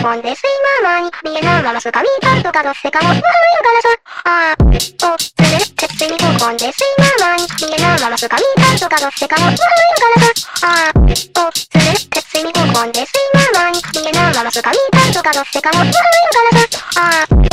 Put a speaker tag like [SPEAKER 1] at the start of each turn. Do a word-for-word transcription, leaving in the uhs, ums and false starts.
[SPEAKER 1] コンで睡魔前に見えなまますかみたいとかどっせかもわはるからさ。あー、お、つれる、鉄水にコンで睡魔前に見えなまますかみたいとかどっせかもわはるからさ。あー、お、つれる、鉄水にコンで睡魔前に見えなまますかみたいとかどっせかもわはるからさ。あー、